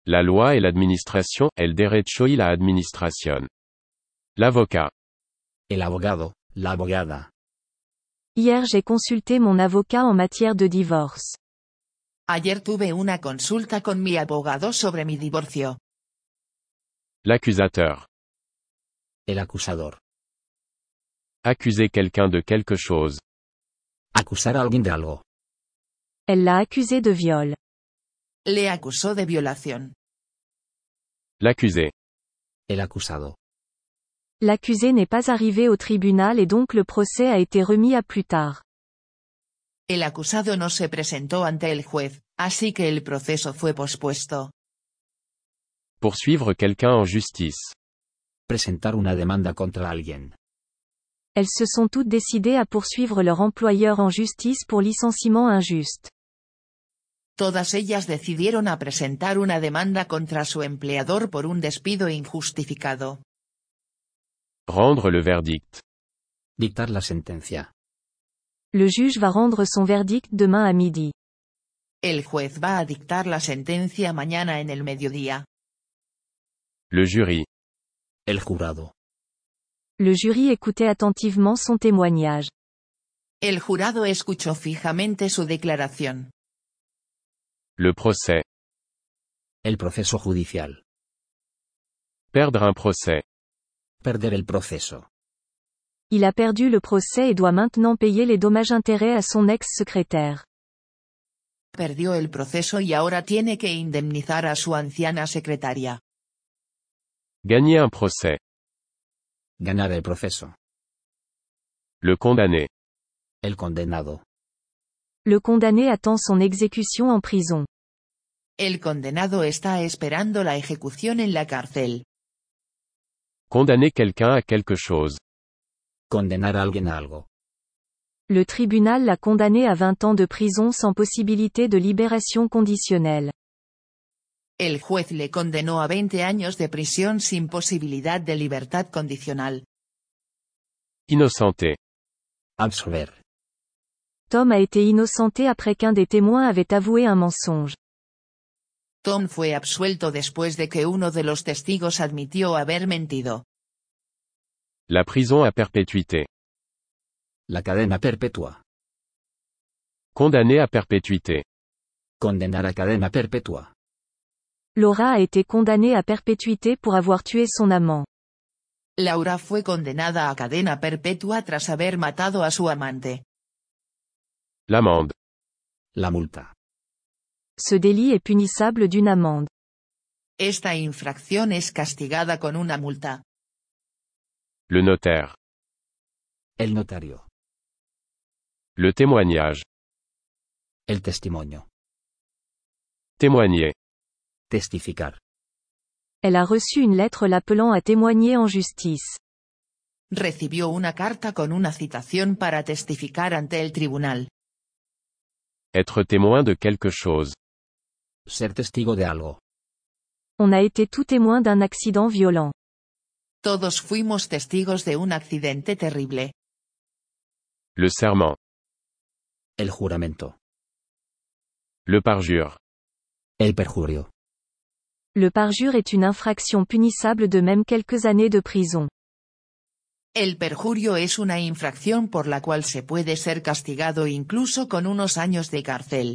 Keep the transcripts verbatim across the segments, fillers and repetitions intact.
La loi et l'administration, el derecho y la administración. L'avocat. El abogado, la abogada. Hier j'ai consulté mon avocat en matière de divorce. Ayer tuve una consulta con mi abogado sobre mi divorcio. L'accusateur. El acusador. Accuser quelqu'un de quelque chose. Acusar a alguien de algo. Elle l'a accusé de viol. Le acusó de violación. L'accusé. El acusado. L'accusé n'est pas arrivé au tribunal et donc le procès a été remis à plus tard. El acusado no se presentó ante el juez, así que el proceso fue pospuesto. Poursuivre quelqu'un en justice. Presentar una demanda contra alguien. Elles se sont toutes décidées à poursuivre leur employeur en justice pour licenciement injuste. Todas ellas decidieron a presentar una demanda contra su empleador por un despido injustificado. Rendre le verdict. Dictar la sentencia. Le juge va rendre son verdict demain à midi. El juez va a dictar la sentencia mañana en el mediodía. Le jury. El jurado. Le jury écoutait attentivement son témoignage. El jurado escuchó fijamente su declaración. Le procès. El proceso judicial. Perdre un procès. Perder el proceso. Il a perdu le procès et doit maintenant payer les dommages-intérêts à son ex-secrétaire. Perdió el proceso y ahora tiene que indemnizar a su anciana secretaria. Gagner un procès. Ganar el proceso. Le condamné. El condenado. Le condamné attend son exécution en prison. El condenado está esperando la ejecución en la cárcel. Condamner quelqu'un à quelque chose. Condenar a alguien a algo. Le tribunal l'a condamné à vingt ans de prison sans possibilité de libération conditionnelle. El juez le condenó a veinte años de prisión sin posibilidad de libertad condicional. Innocenté. Absolver. Tom a été innocenté après qu'un des témoins avait avoué un mensonge. Tom fue absuelto después de que uno de los testigos admitió haber mentido. La prison à perpétuité. La cadena perpetua. Condamné à perpétuité. Condenar a cadena perpetua. Laura a été condamnée à perpétuité pour avoir tué son amant. Laura fue condenada a cadena perpetua tras haber matado a su amante. L'amende. La multa. Ce délit est punissable d'une amende. Esta infracción es castigada con una multa. Le notaire. El notario. Le témoignage. El testimonio. Témoigner. Testificar. Elle a reçu une lettre l'appelant à témoigner en justice. Recibió una carta con una citación para testificar ante el tribunal. Être témoin de quelque chose. Ser testigo de algo. On a été tout témoin d'un accident violent. Todos fuimos testigos de un accidente terrible. Le serment. El juramento. Le parjure. El perjurio. Le parjure est une infraction punissable de même quelques années de prison. El perjurio es una infracción por la cual se puede ser castigado incluso con unos años de cárcel.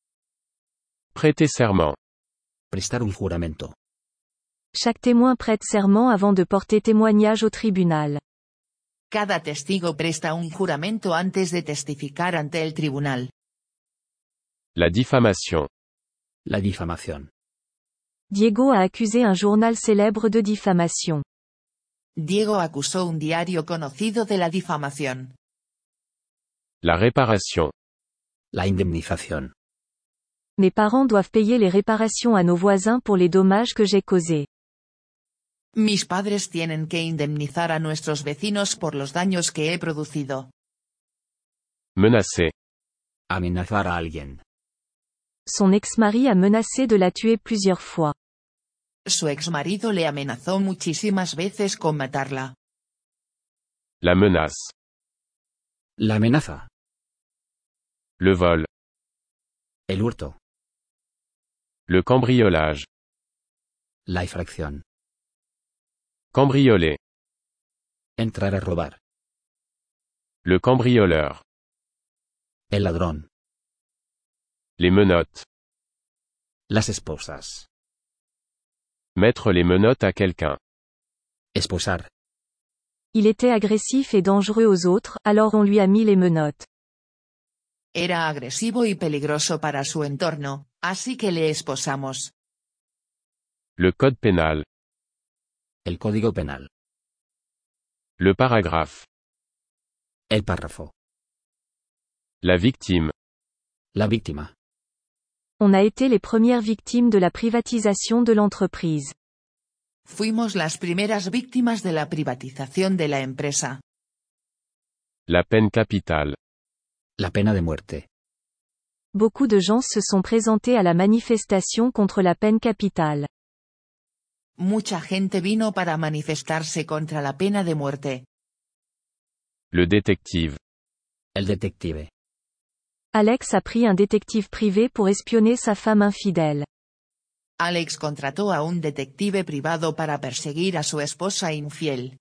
Prêter serment. Prestar un juramento. Chaque témoin prête serment avant de porter témoignage au tribunal. Cada testigo presta un juramento antes de testificar ante el tribunal. La diffamation. La difamación. Diego a accusé un journal célèbre de diffamation. Diego acusó un diario conocido de la difamación. La réparation. La indemnización. Mes parents doivent payer les réparations à nos voisins pour les dommages que j'ai causés. Mis padres tienen que indemnizar a nuestros vecinos por los daños que he producido. Menacer. Amenazar a alguien. Son ex-mari a menacé de la tuer plusieurs fois. Su exmarido le amenazó muchísimas veces con matarla. La menace. La amenaza. Le vol. El hurto. Le cambriolage. La infracción. Cambrioler. Entrar a robar. Le cambrioleur. El ladrón. Les menottes. Las esposas. Mettre les menottes à quelqu'un. Esposar. Il était agressif et dangereux aux autres, alors on lui a mis les menottes. Era agresivo y peligroso para su entorno, así que le esposamos. Le code pénal. El código penal. Le paragraphe. El párrafo. La victime. La víctima. On a été les premières victimes de la privatisation de l'entreprise. Fuimos las primeras víctimas de la privatización de la empresa. La peine capitale. La pena de muerte. Beaucoup de gens se sont présentés à la manifestation contre la peine capitale. Mucha gente vino para manifestarse contra la pena de muerte. Le détective. El detective. Alex a pris un détective privé pour espionner sa femme infidèle. Alex contrató a un detective privado para perseguir a su esposa infiel.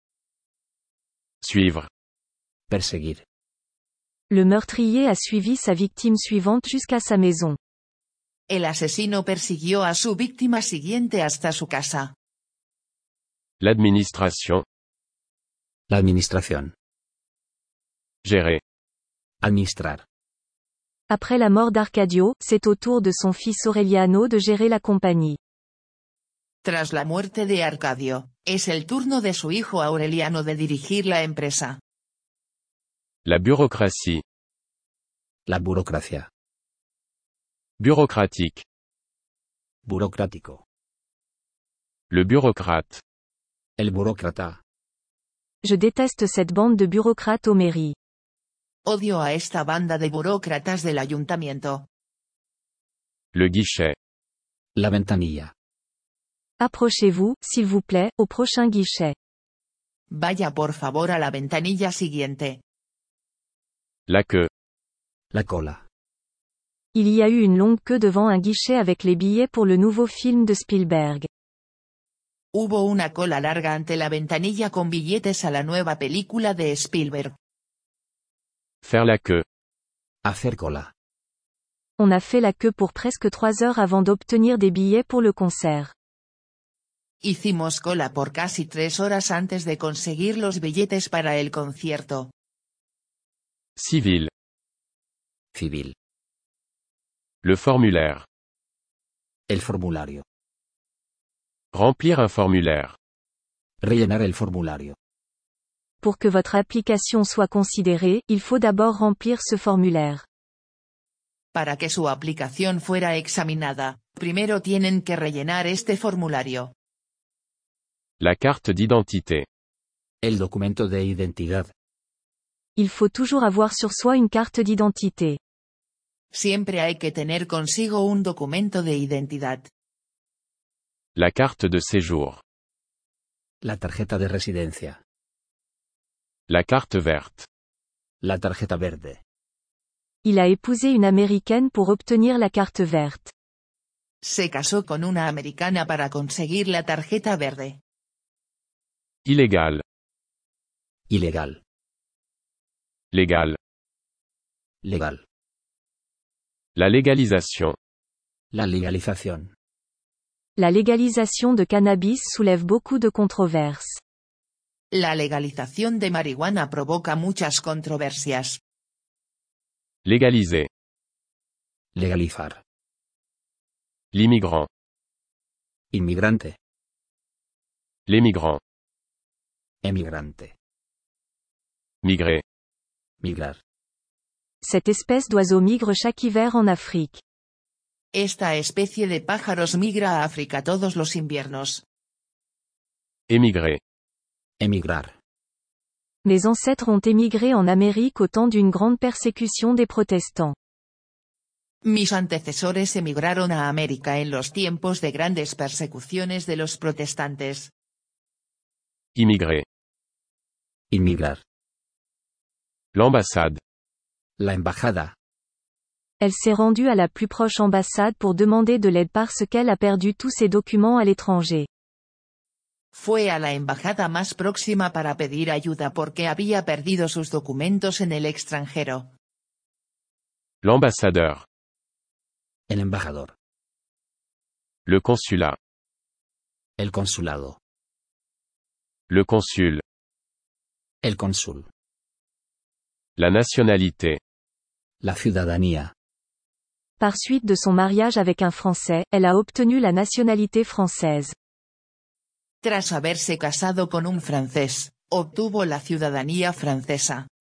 Suivre. Perseguir. Le meurtrier a suivi sa victime suivante jusqu'à sa maison. El asesino persiguió a su víctima siguiente hasta su casa. L'administration. La administración. Gérer. Administrar. Après la mort d'Arcadio, c'est au tour de son fils Aureliano de gérer la compagnie. Tras la muerte de Arcadio, es el turno de su hijo Aureliano de dirigir la empresa. La bureaucratie. La burocracia. Bureaucratique. Burocrático. Le bureaucrate. El burócrata. Je déteste cette bande de bureaucrates aux mairies. Odio a esta banda de burócratas del ayuntamiento. Le guichet. La ventanilla. Approchez-vous, s'il vous plaît, au prochain guichet. Vaya por favor a la ventanilla siguiente. La queue. La cola. Il y a eu une longue queue devant un guichet avec les billets pour le nouveau film de Spielberg. Hubo una cola larga ante la ventanilla con billetes a la nueva película de Spielberg. Faire la queue. Hacer cola. On a fait la queue pour presque trois heures avant d'obtenir des billets pour le concert. Hicimos cola por casi tres horas antes de conseguir los billetes para el concierto. Civil. Civil. Le formulaire. El formulario. Remplir un formulaire. Rellenar el formulario. Pour que votre application soit considérée, il faut d'abord remplir ce formulaire. Para que su aplicación fuera examinada, primero tienen que rellenar este formulario. La carte d'identité. El documento de identidad. Il faut toujours avoir sur soi une carte d'identité. Siempre hay que tener consigo un documento de identidad. La carte de séjour. La tarjeta de residencia. La carte verte. La tarjeta verde. Il a épousé une américaine pour obtenir la carte verte. Se casó con una americana para conseguir la tarjeta verde. Illégal. Ilegal. Légal. Legal. La légalisation. La legalización. La légalisation de cannabis soulève beaucoup de controverses. La legalización de marihuana provoca muchas controversias. Légaliser. Legalizar. L'immigrant. Inmigrante. L'émigrant. Emigrante. Migrer. Migrar. Cette espèce d'oiseau migre chaque hiver en Afrique. Esta especie de pájaros migra a África todos los inviernos. Émigrer. Emigrar. Mes ancêtres ont émigré en Amérique au temps d'une grande persécution des protestants. Mis antecesores emigraron a América en los tiempos de grandes persecuciones de los protestantes. Immigrer. Inmigrar. L'ambassade. La embajada. Elle s'est rendue à la plus proche ambassade pour demander de l'aide parce qu'elle a perdu tous ses documents à l'étranger. Fue a la embajada más próxima para pedir ayuda porque había perdido sus documentos en el extranjero. L'ambassadeur. El embajador. Le consulat. El consulado. Le consul. El cónsul. La nationalité. La ciudadanía. Par suite de son mariage avec un Français, elle a obtenu la nationalité française. Tras haberse casado con un francés, obtuvo la ciudadanía francesa.